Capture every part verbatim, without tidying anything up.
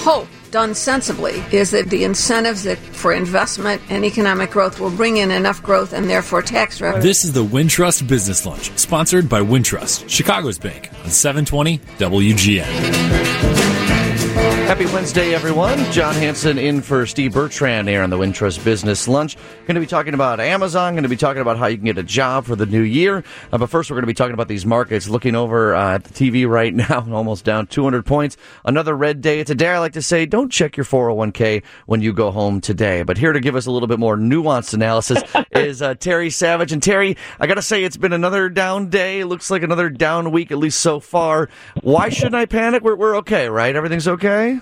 hope, done sensibly, is that the incentives that for investment and economic growth will bring in enough growth and therefore tax revenue. This is the Wintrust Business Lunch, sponsored by Wintrust, Chicago's bank, on seven twenty W G N. Happy Wednesday, everyone. John Hanson in for Steve Bertrand here on the Wintrust Business Lunch. Going to be talking about Amazon, going to be talking about how you can get a job for the new year. Uh, but first, we're going to be talking about these markets. Looking over uh, at the T V right now, almost down two hundred points. Another red day. It's a day I like to say, don't check your four oh one k when you go home today. But here to give us a little bit more nuanced analysis is uh, Terry Savage. And Terry, I got to say, it's been another down day. It looks like another down week, at least so far. Why shouldn't I panic? We're, we're okay, right? Everything's okay?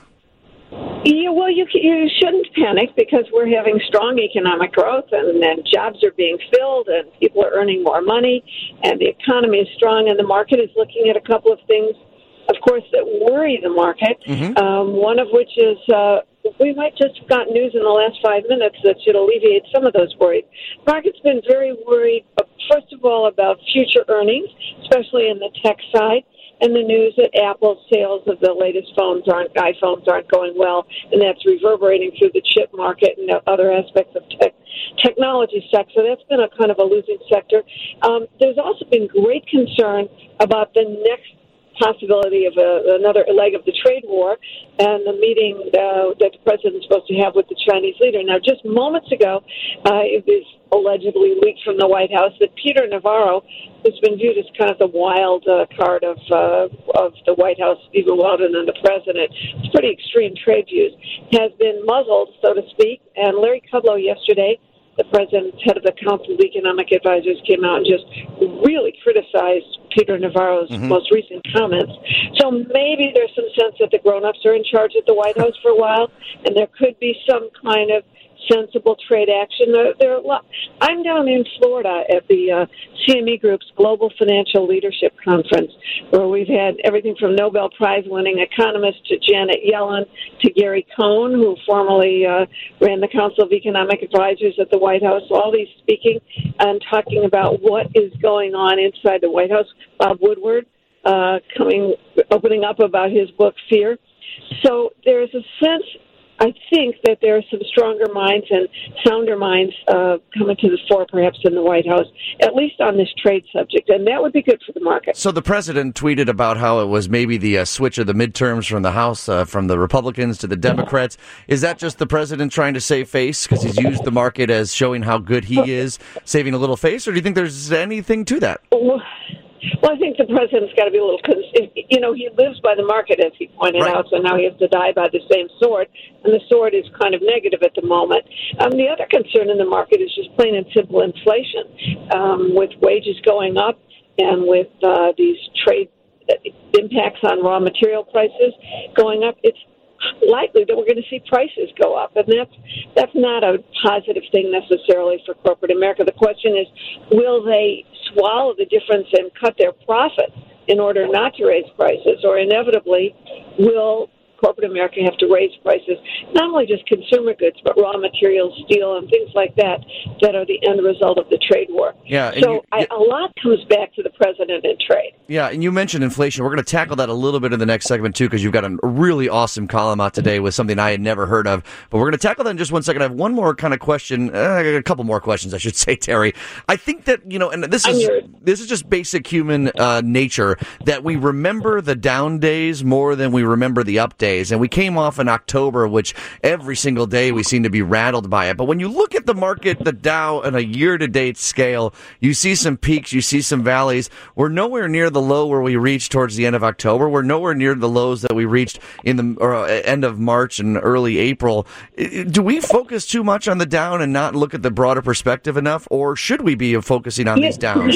Yeah, well, you you shouldn't panic because we're having strong economic growth and, and jobs are being filled and people are earning more money and the economy is strong and the market is looking at a couple of things, of course, that worry the market, mm-hmm. um, one of which is uh, we might just have got news in the last five minutes that should alleviate some of those worries. The market's been very worried, uh, first of all, about future earnings, especially in the tech side. And the news that Apple's sales of the latest phones aren't, iPhones aren't going well, and that's reverberating through the chip market and other aspects of tech, technology sector. So that's been a kind of a losing sector. Um, there's also been great concern about the next possibility of a, another leg of the trade war and the meeting uh, that the president is supposed to have with the Chinese leader. Now, just moments ago, uh, it was allegedly leaked from the White House that Peter Navarro, who's been viewed as kind of the wild uh, card of uh, of the White House, even wilder than the president, it's pretty extreme trade views, has been muzzled, so to speak. And Larry Kudlow yesterday, the president's head of the Council of Economic Advisors, came out and just really criticized Peter Navarro's mm-hmm. most recent comments. So maybe there's some sense that the grown-ups are in charge at the White House for a while, and there could be some kind of sensible trade action. There, there are a lot. I'm down in Florida at the uh, C M E Group's Global Financial Leadership Conference, where we've had everything from Nobel Prize-winning economists to Janet Yellen to Gary Cohn, who formerly uh, ran the Council of Economic Advisors at the White House. All these speaking and talking about what is going on inside the White House. Bob Woodward uh, coming, opening up about his book Fear. So there's a sense, I think, that there are some stronger minds and sounder minds uh, coming to the fore, perhaps, in the White House, at least on this trade subject, and that would be good for the market. So the president tweeted about how it was maybe the uh, switch of the midterms from the House, uh, from the Republicans to the Democrats. Is that just the president trying to save face because he's used the market as showing how good he is, saving a little face, or do you think there's anything to that? Well, Well, I think the president's got to be a little, you know, he lives by the market, as he pointed right. out, so now he has to die by the same sword, and the sword is kind of negative at the moment. Um, the other concern in the market is just plain and simple inflation, um, with wages going up and with uh, these trade impacts on raw material prices going up. It's likely that we're going to see prices go up, and that's that's not a positive thing necessarily for corporate America. The question is, will they swallow the difference and cut their profits in order not to raise prices, or inevitably will corporate America have to raise prices, not only just consumer goods, but raw materials, steel, and things like that, that are the end result of the trade war. Yeah, so you, I, a lot comes back to the president and trade. Yeah, and you mentioned inflation. We're going to tackle that a little bit in the next segment, too, because you've got a really awesome column out today with something I had never heard of. But we're going to tackle that in just one second. I have one more kind of question, uh, a couple more questions, I should say, Terry. I think that, you know, and this is this is just basic human uh, nature, that we remember the down days more than we remember the up days. And we came off in October, which every single day we seem to be rattled by it. But when you look at the market, the Dow, on a year-to-date scale, you see some peaks, you see some valleys. We're nowhere near the low where we reached towards the end of October. We're nowhere near the lows that we reached in the or, uh, end of March and early April. Do we focus too much on the down and not look at the broader perspective enough, or should we be focusing on these downs?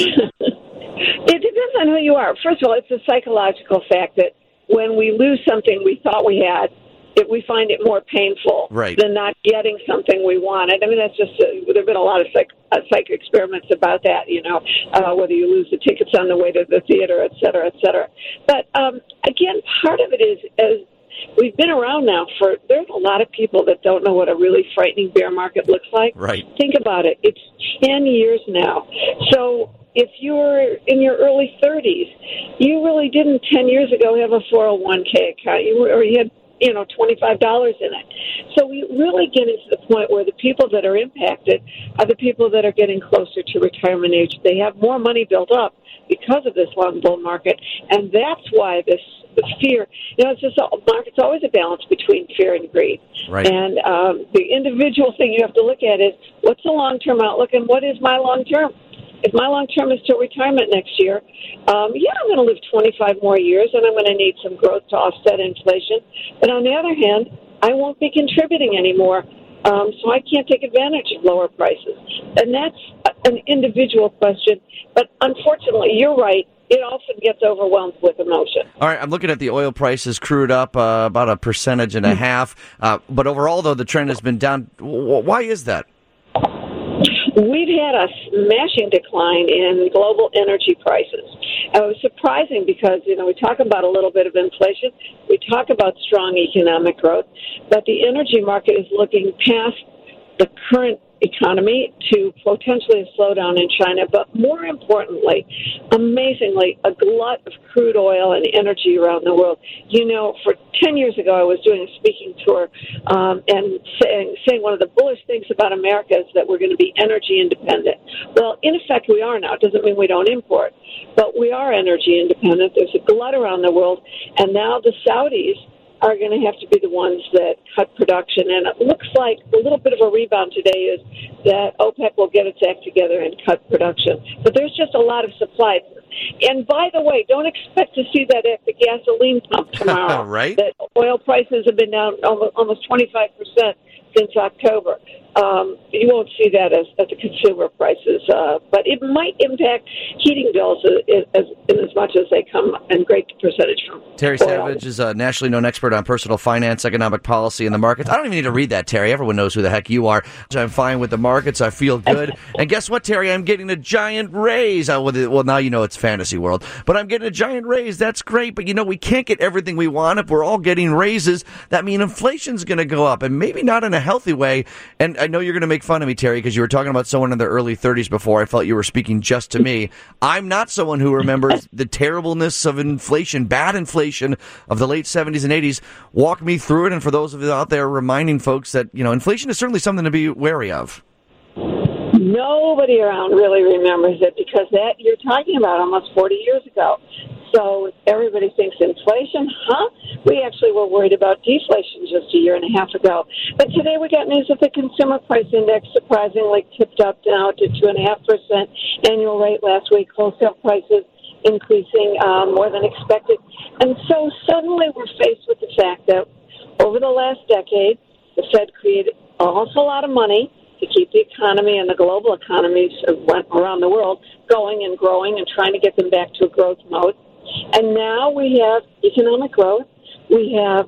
It depends on who you are. First of all, it's a psychological fact that when we lose something we thought we had, it, we find it more painful right. than not getting something we wanted. I mean, that's just, uh, there have been a lot of psych, uh, psych experiments about that, you know, uh, whether you lose the tickets on the way to the theater, et cetera, et cetera. But, um, again, part of it is, as we've been around now for, there's a lot of people that don't know what a really frightening bear market looks like. Right. Think about it. It's ten years now. So if you're in your early thirties, you really didn't ten years ago have a four oh one k account, you were, or you had you know, twenty-five dollars in it. So we really get into the point where the people that are impacted are the people that are getting closer to retirement age. They have more money built up because of this long bull market, and that's why this the fear, you know, it's just a market's always a balance between fear and greed. Right. And um, the individual thing you have to look at is what's the long-term outlook and what is my long-term? If my long-term is till retirement next year, um, yeah, I'm going to live twenty-five more years, and I'm going to need some growth to offset inflation. But on the other hand, I won't be contributing anymore, um, so I can't take advantage of lower prices. And that's an individual question. But unfortunately, you're right. It often gets overwhelmed with emotion. All right, I'm looking at the oil prices, crude up uh, about a percentage and a half. Uh, but overall, though, the trend has been down. W- why is that? We've had a smashing decline in global energy prices. It was surprising because, you know, we talk about a little bit of inflation. We talk about strong economic growth. But the energy market is looking past the current economy to potentially a slowdown in China, but more importantly, amazingly, a glut of crude oil and energy around the world. You know, for ten years ago, I was doing a speaking tour um, and saying, saying one of the bullish things about America is that we're going to be energy independent. Well, in effect, we are now. It doesn't mean we don't import, but we are energy independent. There's a glut around the world, and now the Saudis are going to have to be the ones that cut production. And it looks like a little bit of a rebound today is that OPEC will get its act together and cut production. But there's just a lot of supply. And by the way, don't expect to see that at the gasoline pump tomorrow. Right. That oil prices have been down almost, almost twenty-five percent since October. Um, you won't see that as, at the consumer prices, uh, but it might impact heating bills as, as, in as much as they come in great percentage from Terry oil. Savage is a nationally known expert on personal finance, economic policy, and the markets. I don't even need to read that, Terry. Everyone knows who the heck you are. I'm fine with the markets. I feel good. And guess what, Terry? I'm getting a giant raise. I, well, now you know it's fantasy world, but I'm getting a giant raise. That's great. But, you know, we can't get everything we want. If we're all getting raises, that means inflation's going to go up, and maybe not in a healthy way. And I know you're going to make fun of me, Terry, because you were talking about someone in their early thirties before. I felt you were speaking just to me. I'm not someone who remembers the terribleness of inflation, bad inflation of the late seventies and eighties. Walk me through it, and for those of you out there, reminding folks that, you know, inflation is certainly something to be wary of. Nobody around really remembers it because that you're talking about almost forty years ago. So everybody thinks inflation, huh? We actually were worried about deflation just a year and a half ago. But today we got news that the consumer price index surprisingly tipped up now to two point five percent annual rate last week. Wholesale prices increasing um, more than expected. And so suddenly we're faced with the fact that over the last decade, the Fed created an awful lot of money to keep the economy and the global economies around the world going and growing and trying to get them back to a growth mode. And now we have economic growth. We have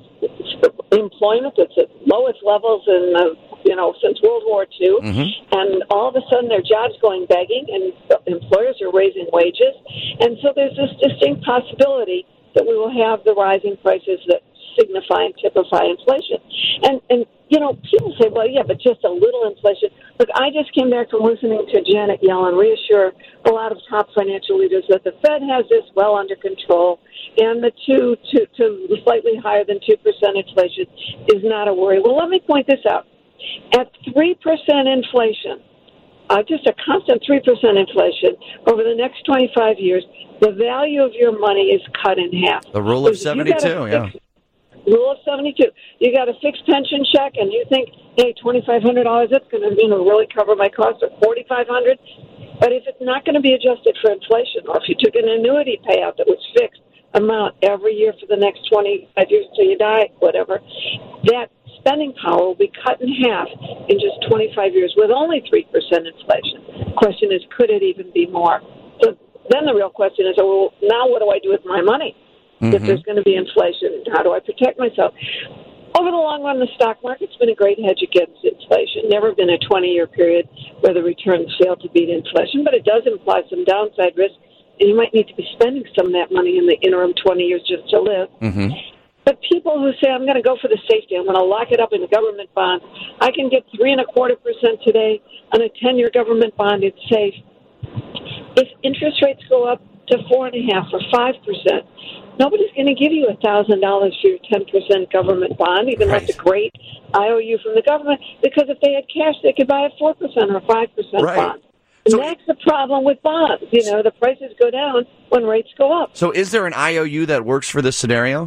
employment that's at lowest levels in the, you know, since World War Two. Mm-hmm. And all of a sudden their jobs going begging and employers are raising wages. And so there's this distinct possibility that we will have the rising prices that signify and typify inflation. And, and you know, people say, well, yeah, but just a little inflation. Look, I just came back from listening to Janet Yellen reassure a lot of top financial leaders that the Fed has this well under control, and the two to, to slightly higher than two percent inflation is not a worry. Well, let me point this out. At three percent inflation, uh, just a constant three percent inflation over the next twenty-five years, the value of your money is cut in half. The rule of seventy-two, yeah. Rule of seventy-two. You got a fixed pension check, and you think, hey, twenty-five hundred dollars, that's going to, you know, really cover my costs, or forty-five hundred dollars. But if it's not going to be adjusted for inflation, or if you took an annuity payout that was fixed amount every year for the next twenty-five years until you die, whatever, that spending power will be cut in half in just twenty-five years with only three percent inflation. The question is, could it even be more? So then the real question is, well, now what do I do with my money? Mm-hmm. If there's going to be inflation, how do I protect myself? Over the long run, the stock market's been a great hedge against inflation. Never been a twenty-year period where the returns fail to beat inflation, but it does imply some downside risk, and you might need to be spending some of that money in the interim twenty years just to live. Mm-hmm. But people who say, I'm going to go for the safety, I'm going to lock it up in a government bond, I can get three and a quarter percent today on a ten-year government bond, it's safe. If interest rates go up to four and a half or five percent, Nobody's going to give you one thousand dollars for your ten percent government bond, even Right. though it's a great I O U from the government, because if they had cash, they could buy a four percent or five percent Right. bond. And So- that's the problem with bonds. You know, the prices go down when rates go up. So is there an I O U that works for this scenario?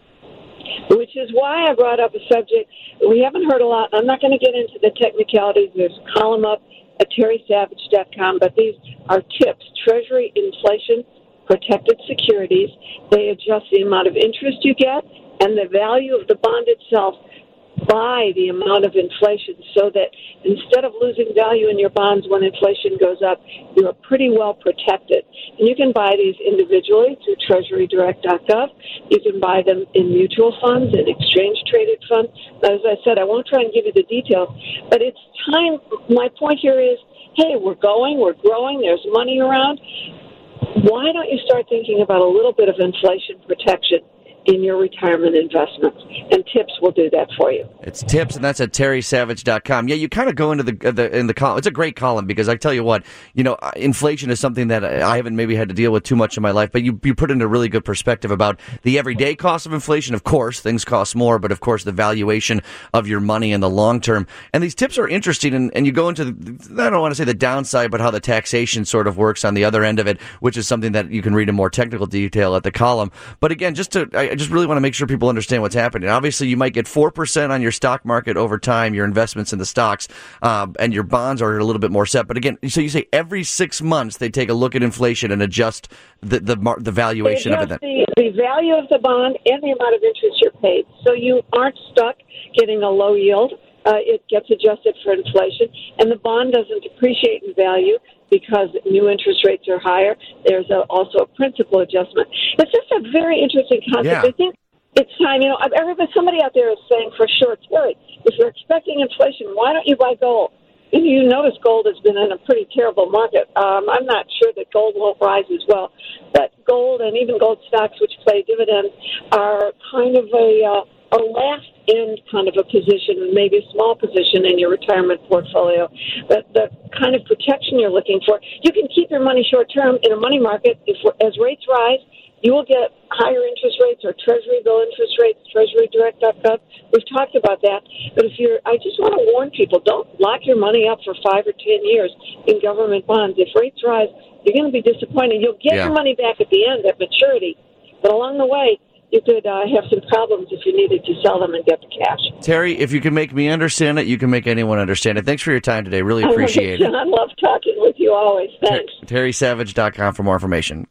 Which is why I brought up a subject we haven't heard a lot. I'm not going to get into the technicalities. There's a column up at terry savage dot com, but these are tips. Treasury inflation protected securities. They adjust the amount of interest you get and the value of the bond itself by the amount of inflation, so that instead of losing value in your bonds when inflation goes up, you are pretty well protected. And you can buy these individually through treasury direct dot gov. You can buy them in mutual funds and exchange-traded funds. As I said, I won't try and give you the details, but it's time. My point here is, hey, we're going, we're growing, there's money around. Why don't you start thinking about a little bit of inflation protection in your retirement investments? And Tips will do that for you. It's Tips, and that's at terry savage dot com. Yeah, you kind of go into the, the in the column. It's a great column because I tell you what, you know, inflation is something that I haven't maybe had to deal with too much in my life, but you you put into really good perspective about the everyday cost of inflation. Of course, things cost more, but of course, the valuation of your money in the long term. And these tips are interesting, and, and you go into, the, I don't want to say the downside, but how the taxation sort of works on the other end of it, which is something that you can read in more technical detail at the column. But again, just to, I just really want to make sure people understand what's happening. Obviously, you might get four percent on your stock market over time, your investments in the stocks, uh, and your bonds are a little bit more set. But again, so you say every six months they take a look at inflation and adjust the the, the valuation of it. The, the value of the bond and the amount of interest you're paid. So you aren't stuck getting a low yield. Uh, it gets adjusted for inflation, and the bond doesn't depreciate in value because new interest rates are higher. There's a, also a principal adjustment. It's just a very interesting concept. Yeah. I think it's time. You know, everybody, somebody out there is saying for sure, Terry, if you're expecting inflation, why don't you buy gold? And you notice gold has been in a pretty terrible market. Um, I'm not sure that gold won't rise as well, but gold and even gold stocks, which pay dividends, are kind of a uh, a last end kind of a position, maybe a small position in your retirement portfolio. But the kind of protection you're looking for, you can keep your money short term in a money market. If as rates rise, you will get higher interest rates or treasury bill interest rates, treasury direct dot gov. We've talked about that. But if you're, I just want to warn people, don't lock your money up for five or ten years in government bonds. If rates rise, you're going to be disappointed. You'll get Yeah. your money back at the end, at maturity. But along the way, you could uh, have some problems if you needed to sell them and get the cash. Terry, if you can make me understand it, you can make anyone understand it. Thanks for your time today. Really appreciate it. I love talking with you always. Thanks. terry savage dot com for more information.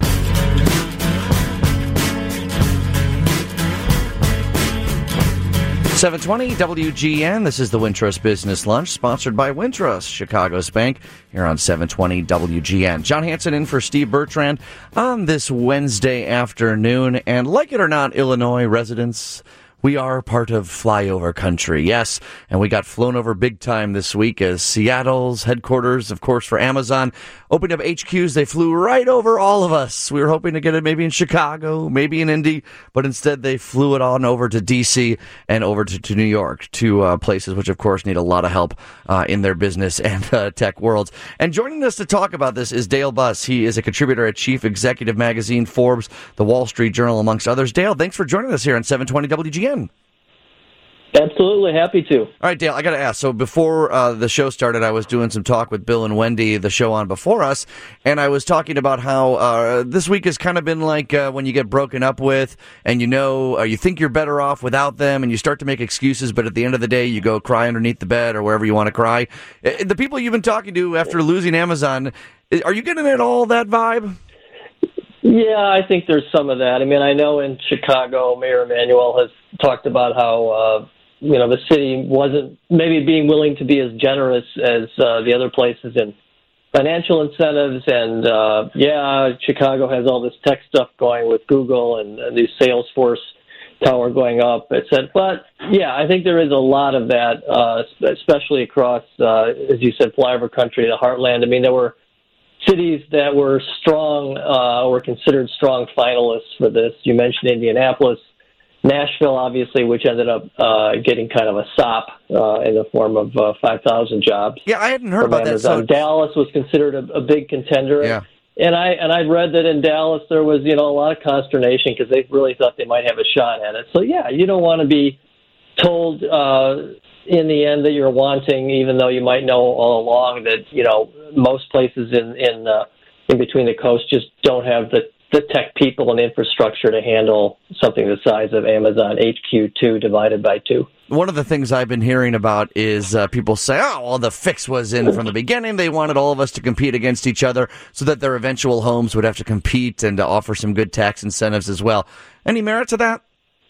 seven twenty W G N. This is the Wintrust Business Lunch, sponsored by Wintrust, Chicago's bank, here on seven twenty W G N. John Hanson in for Steve Bertrand on this Wednesday afternoon. And like it or not, Illinois residents, we are part of flyover country, yes, and we got flown over big time this week as Seattle's headquarters, of course, for Amazon, opened up H Qs. They flew right over all of us. We were hoping to get it maybe in Chicago, maybe in Indy, but instead they flew it on over to D C and over to, to New York, two uh, places which, of course, need a lot of help uh, in their business and uh, tech worlds. And joining us to talk about this is Dale Buss. He is a contributor at Chief Executive Magazine, Forbes, The Wall Street Journal, amongst others. Dale, thanks for joining us here on seven twenty W G N. Absolutely, happy to. All right, Dale, I got to ask. So before uh, the show started, I was doing some talk with Bill and Wendy, the show on before us, and I was talking about how uh, this week has kind of been like uh, when you get broken up with, and you know, uh, you think you're better off without them, and you start to make excuses, but at the end of the day, you go cry underneath the bed or wherever you want to cry. Uh, The people you've been talking to after losing Amazon, are you getting at all that vibe? Yeah, I think there's some of that. I mean, I know in Chicago, Mayor Emanuel has talked about how, uh, you know, the city wasn't maybe being willing to be as generous as uh, the other places in financial incentives. And, uh, yeah, Chicago has all this tech stuff going with Google and, and the Salesforce tower going up, et cetera. But, yeah, I think there is a lot of that, uh, especially across, uh, as you said, flyover country, the heartland. I mean, there were cities that were strong, uh, were considered strong finalists for this. You mentioned Indianapolis, Nashville, obviously, which ended up uh, getting kind of a sop uh, in the form of uh, five thousand jobs. Yeah, I hadn't heard about Amazon. that. So Dallas was considered a, a big contender. Yeah. And I and I read that in Dallas there was, you know, a lot of consternation because they really thought they might have a shot at it. So yeah, you don't want to be told uh, in the end that you're wanting, even though you might know all along that, you know, most places in in uh, in between the coast just don't have the the tech people and infrastructure to handle something the size of Amazon H Q two divided by two. One of the things I've been hearing about is uh, people say, oh, well, the fix was in from the beginning. They wanted all of us to compete against each other so that their eventual homes would have to compete and to offer some good tax incentives as well. Any merit to that?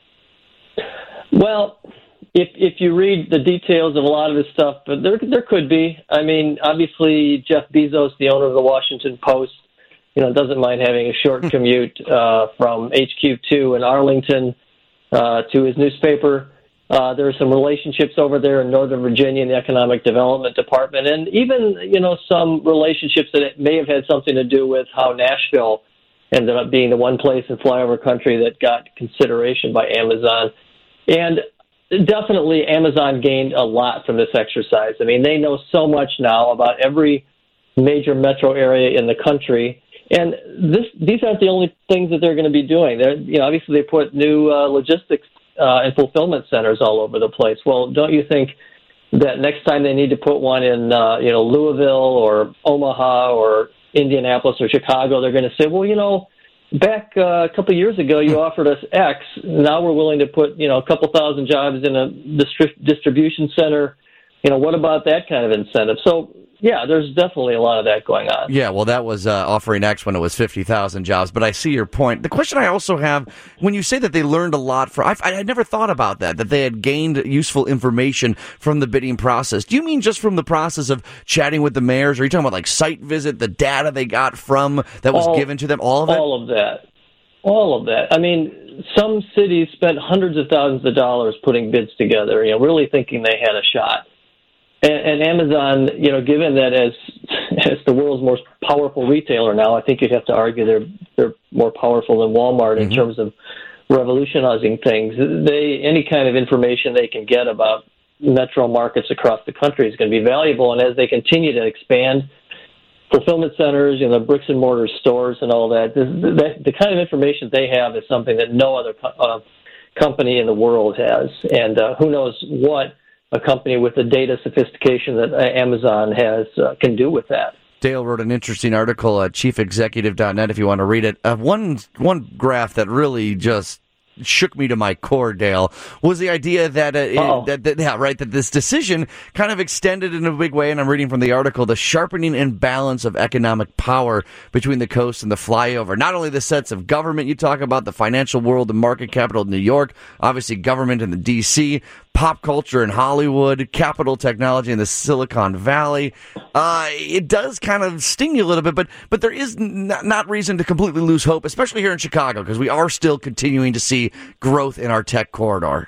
Well, if if you read the details of a lot of this stuff, but there there could be. I mean, obviously, Jeff Bezos, the owner of the Washington Post, you know, doesn't mind having a short commute uh, from H Q two in Arlington uh, to his newspaper. Uh, there are some relationships over there in Northern Virginia in the Economic Development Department, and even, you know, some relationships that may have had something to do with how Nashville ended up being the one place in flyover country that got consideration by Amazon. And definitely Amazon gained a lot from this exercise. I mean, they know so much now about every major metro area in the country. And this, these aren't the only things that they're going to be doing. They're, you know, obviously they put new uh, logistics uh, and fulfillment centers all over the place. Well, don't you think that next time they need to put one in, uh, you know, Louisville or Omaha or Indianapolis or Chicago, they're going to say, well, you know, back uh, a couple of years ago, you offered us X. Now we're willing to put, you know, a couple thousand jobs in a distri- distribution center. You know, what about that kind of incentive? So, yeah, there's definitely a lot of that going on. Yeah, well, that was uh, offering X when it was fifty thousand jobs, but I see your point. The question I also have, when you say that they learned a lot from, I had never thought about that, that they had gained useful information from the bidding process. Do you mean just from the process of chatting with the mayors? Or are you talking about like site visit, the data they got from, that was all, given to them, all of it? All of that. All of that. I mean, some cities spent hundreds of thousands of dollars putting bids together, you know, really thinking they had a shot. And, and Amazon, you know, given that as as the world's most powerful retailer now, I think you'd have to argue they're they're more powerful than Walmart mm-hmm. in terms of revolutionizing things. They any kind of information they can get about metro markets across the country is going to be valuable. And as they continue to expand fulfillment centers, you know, bricks and mortar stores and all that, this, that the kind of information they have is something that no other co- uh, company in the world has. And uh, who knows what a company with the data sophistication that Amazon has uh, can do with that. Dale wrote an interesting article at chief executive dot net if you want to read it. Uh, one one graph that really just shook me to my core, Dale, was the idea that, uh, it, that, that, yeah, right, that this decision kind of extended in a big way, and I'm reading from the article, the sharpening and balance of economic power between the coast and the flyover. Not only the sets of government you talk about, the financial world, the market capital of New York, obviously government in the D C, pop culture in Hollywood, capital technology in the Silicon Valley. Uh, it does kind of sting you a little bit, but but there is not, not reason to completely lose hope, especially here in Chicago, because we are still continuing to see growth in our tech corridor.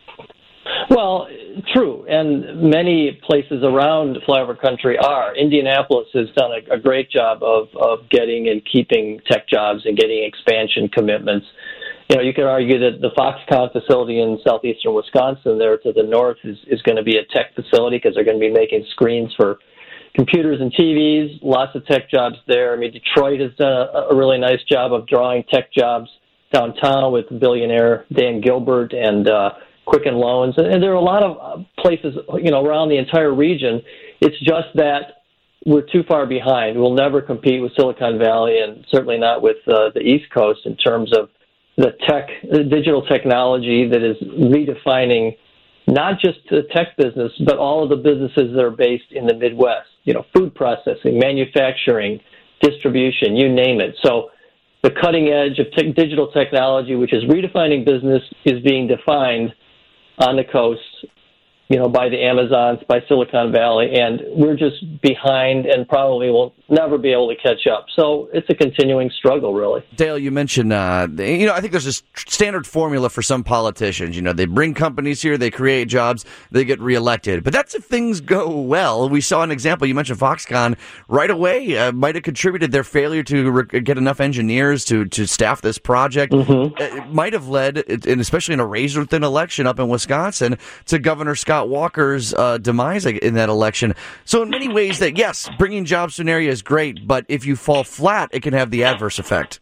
Well, true, and many places around flyover country are. Indianapolis has done a, a great job of, of getting and keeping tech jobs and getting expansion commitments. You know, you could argue that the Foxconn facility in southeastern Wisconsin there to the north is, is going to be a tech facility because they're going to be making screens for computers and T Vs, lots of tech jobs there. I mean, Detroit has done a, a really nice job of drawing tech jobs downtown with billionaire Dan Gilbert and uh, Quicken Loans. And there are a lot of places, you know, around the entire region. It's just that we're too far behind. We'll never compete with Silicon Valley and certainly not with uh, the East Coast in terms of the tech, the digital technology that is redefining not just the tech business, but all of the businesses that are based in the Midwest, you know, food processing, manufacturing, distribution, you name it. So the cutting edge of te- digital technology, which is redefining business, is being defined on the coast, you know, by the Amazons, by Silicon Valley, and we're just behind and probably will never be able to catch up. So it's a continuing struggle, really. Dale, you mentioned, uh, you know, I think there's this standard formula for some politicians. You know, they bring companies here, they create jobs, they get reelected. But that's if things go well. We saw an example. You mentioned Foxconn right away uh, might have contributed their failure to re- get enough engineers to, to staff this project. Mm-hmm. It might have led, and especially in a razor-thin election up in Wisconsin, to Governor Scott Scott Walker's uh, demise in that election. So in many ways, that yes, bringing jobs to an area is great, but if you fall flat, it can have the adverse effect.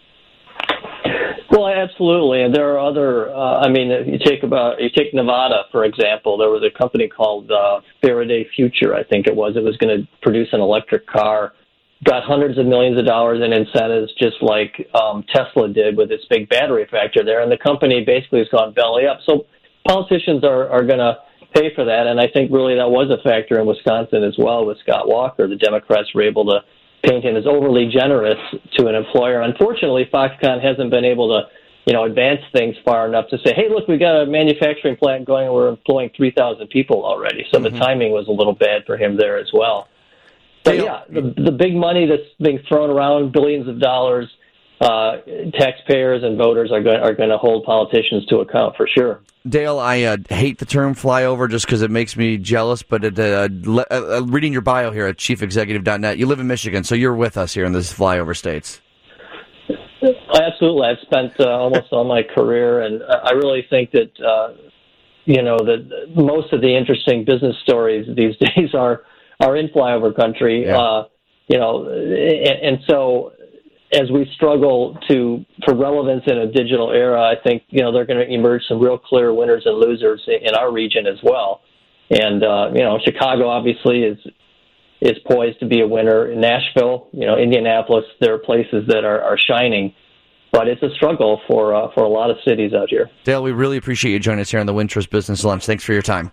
Well, absolutely, and there are other. Uh, I mean, you take about you take Nevada for example. There was a company called uh, Faraday Future, I think it was. It was going to produce an electric car. Got hundreds of millions of dollars in incentives, just like um, Tesla did with its big battery factory there, and the company basically has gone belly up. So politicians are are going to pay for that, and I think really that was a factor in Wisconsin as well with Scott Walker. The Democrats were able to paint him as overly generous to an employer. Unfortunately, Foxconn hasn't been able to, you know, advance things far enough to say, hey, look, we've got a manufacturing plant going and we're employing three thousand people already. So mm-hmm. the timing was a little bad for him there as well. But yeah, the, the big money that's being thrown around, billions of dollars, uh, taxpayers and voters are going, are going to hold politicians to account for sure. Dale, I uh, hate the term flyover just because it makes me jealous, but it, uh, le- uh, reading your bio here at chief executive dot net, you live in Michigan, so you're with us here in this flyover states. Absolutely. I've spent uh, almost all my career, and I really think that, uh, you know, that most of the interesting business stories these days are, are in flyover country, yeah. uh, you know, and, and so as we struggle to for relevance in a digital era, I think, you know, they're going to emerge some real clear winners and losers in our region as well. And, uh, you know, Chicago obviously is is poised to be a winner. In Nashville, you know, Indianapolis, there are places that are, are shining. But it's a struggle for uh, for a lot of cities out here. Dale, we really appreciate you joining us here on the Wintrust Business Lunch. Thanks for your time.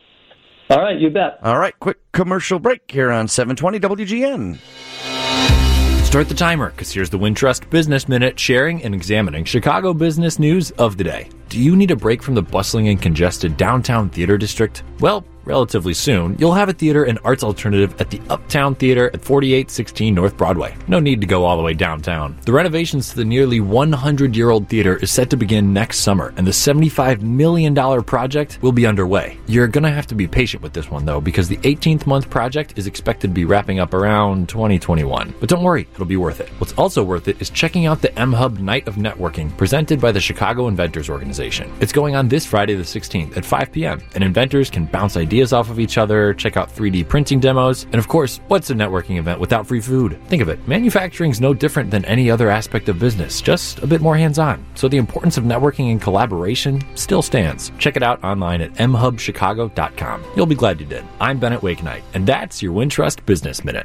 All right, you bet. All right, quick commercial break here on seven twenty W G N. Start the timer, because here's the Wintrust Business Minute, sharing and examining Chicago business news of the day. Do you need a break from the bustling and congested downtown theater district? Well, relatively soon, you'll have a theater and arts alternative at the Uptown Theater at forty-eight sixteen North Broadway. No need to go all the way downtown. The renovations to the nearly one hundred year old theater is set to begin next summer, and the seventy-five million dollars project will be underway. You're going to have to be patient with this one, though, because the eighteenth month project is expected to be wrapping up around twenty twenty-one. But don't worry, it'll be worth it. What's also worth it is checking out the M-Hub Night of Networking presented by the Chicago Inventors Organization. It's going on this Friday the sixteenth at five p.m., and inventors can bounce ideas off of each other, check out three D printing demos, and of course, what's a networking event without free food? Think of it, manufacturing's no different than any other aspect of business, just a bit more hands-on. So the importance of networking and collaboration still stands. Check it out online at m hub chicago dot com. You'll be glad you did. I'm Bennett Wakenite, and that's your Wintrust Business Minute.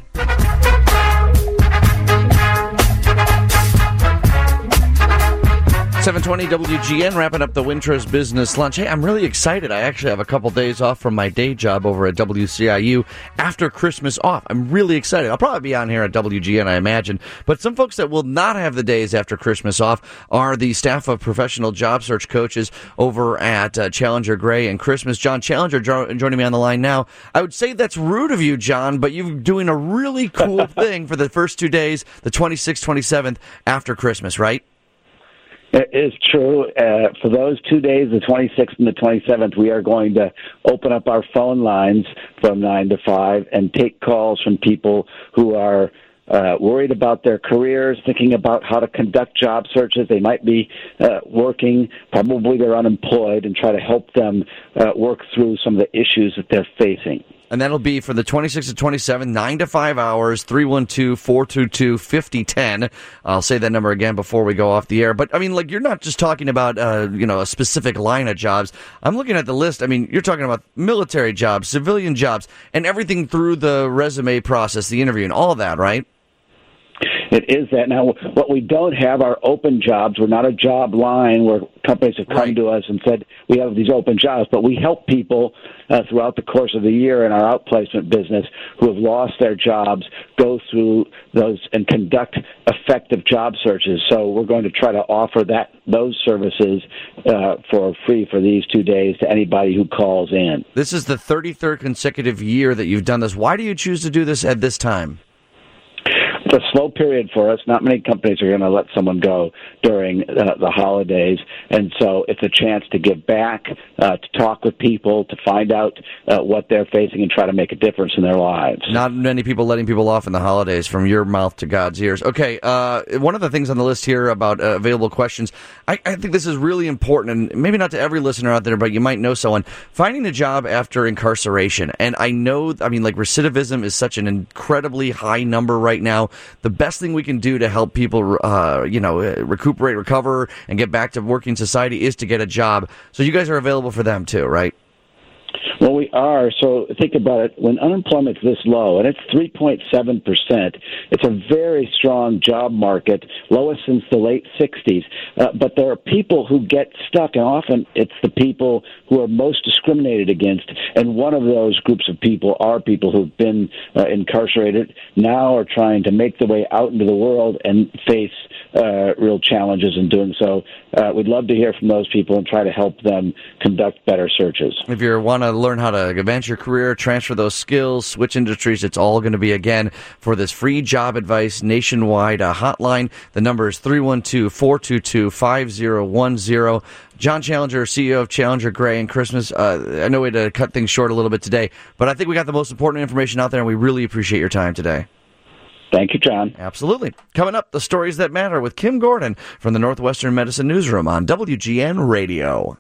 seven twenty W G N, wrapping up the Wintrust Business Lunch. Hey, I'm really excited. I actually have a couple days off from my day job over at W C I U after Christmas off. I'm really excited. I'll probably be on here at W G N, I imagine. But some folks that will not have the days after Christmas off are the staff of professional job search coaches over at uh, Challenger Gray and Christmas. John Challenger jo- joining me on the line now. I would say that's rude of you, John, but you're doing a really cool thing for the first two days, the twenty-sixth, twenty-seventh, after Christmas, right? It is true. Uh, for those two days, the twenty-sixth and the twenty-seventh, we are going to open up our phone lines from nine to five and take calls from people who are uh, worried about their careers, thinking about how to conduct job searches. They might be uh, working, probably they're unemployed, and try to help them uh, work through some of the issues that they're facing. And that'll be for the twenty-sixth to twenty-seventh, nine to five hours, three one two, four two two, five oh one oh. I'll say that number again before we go off the air. But, I mean, like, you're not just talking about, uh, you know, a specific line of jobs. I'm looking at the list. I mean, you're talking about military jobs, civilian jobs, and everything through the resume process, the interview, and all of that, right? It is that. Now, what we don't have are open jobs. We're not a job line where companies have come right. to us and said, we have these open jobs, but we help people uh, throughout the course of the year in our outplacement business who have lost their jobs go through those and conduct effective job searches. So we're going to try to offer that those services uh, for free for these two days to anybody who calls in. This is the thirty-third consecutive year that you've done this. Why do you choose to do this at this time? it's a slow period for us. Not many companies are going to let someone go during uh, the holidays, and so it's a chance to give back, uh, to talk with people, to find out uh, what they're facing, and try to make a difference in their lives. Not many people letting people off in the holidays, from your mouth to God's ears. Okay, uh, one of the things on the list here about uh, available questions, I, I think this is really important, and maybe not to every listener out there, but you might know someone. Finding a job after incarceration, and I know, I mean, like recidivism is such an incredibly high number right now. The best thing we can do to help people, uh, you know, recuperate, recover, and get back to working society is to get a job. So you guys are available for them too, right? Well, we are. So think about it. When unemployment's this low, and it's three point seven percent, it's a very strong job market, lowest since the late sixties. Uh, but there are people who get stuck, and often it's the people who are most discriminated against. And one of those groups of people are people who've been uh, incarcerated, now are trying to make their way out into the world and face uh, real challenges in doing so. Uh, we'd love to hear from those people and try to help them conduct better searches. If you want to learn how to advance your career, transfer those skills, switch industries, it's all going to be, again, for this free job advice nationwide uh, hotline. The number is three one two, four two two, five zero one zero. John Challenger, C E O of Challenger Gray and Christmas. Uh, I know we had to cut things short a little bit today, but I think we got the most important information out there, and we really appreciate your time today. Thank you, John. Absolutely. Coming up, the stories that matter with Kim Gordon from the Northwestern Medicine Newsroom on W G N Radio.